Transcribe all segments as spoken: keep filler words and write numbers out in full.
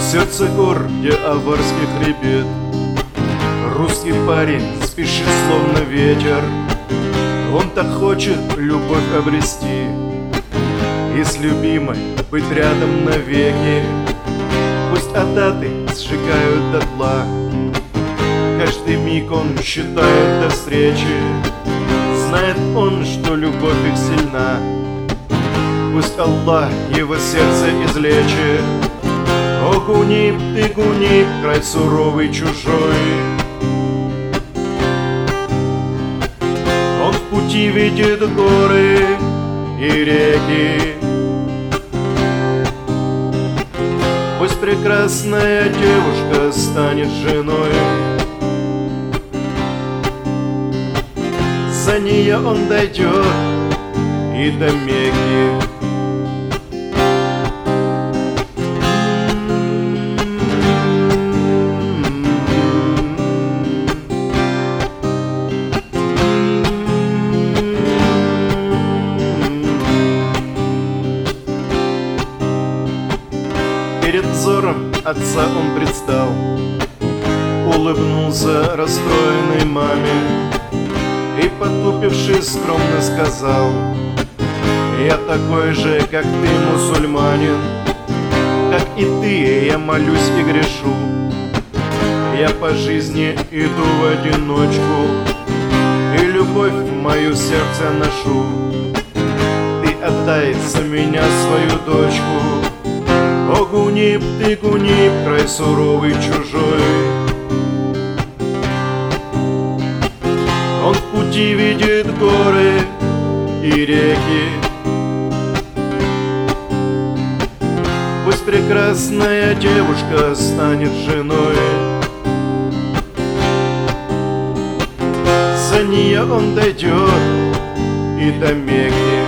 сердце гор, где аварский хребет, русский парень спешит, словно ветер. Он так хочет любовь обрести и с любимой быть рядом навеки. Пусть отдаты сжигают дотла, каждый миг он считает до встречи. Знает он, что любовь их сильна, пусть Аллах его сердце излечит. О, Гуниб, ты Гуниб, край суровый чужой. Он в пути видит горы и реки. Пусть прекрасная девушка станет женой. За нее он дойдет и до Мекки. Перед взором отца он предстал, улыбнулся расстроенной маме и, потупившись, скромно сказал: я такой же, как ты, мусульманин, как и ты, я молюсь и грешу. Я по жизни иду в одиночку и любовь в мое сердце ношу. Ты отдай за меня свою дочку. О, Гуниб, ты Гуниб, край суровый чужой. Он в пути видит горы и реки. Пусть прекрасная девушка станет женой. За нее он дойдет и до Мекки.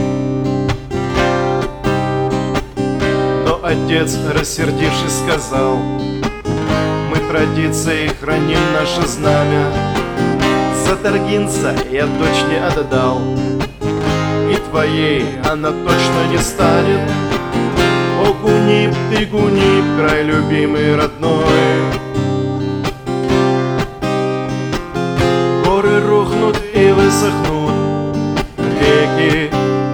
Но отец, рассердившись, сказал: мы традицией храним наше знамя. За Таргинца я дочь не отдал, и твоей она точно не станет. О, Гуниб, ты Гуниб, край любимый, родной. Горы рухнут и высохнут реки.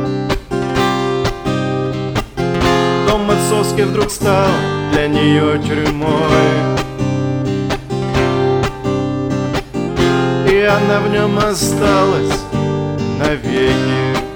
Дом отцовский вдруг стал для нее тюрьмой, и она в нем осталась навеки.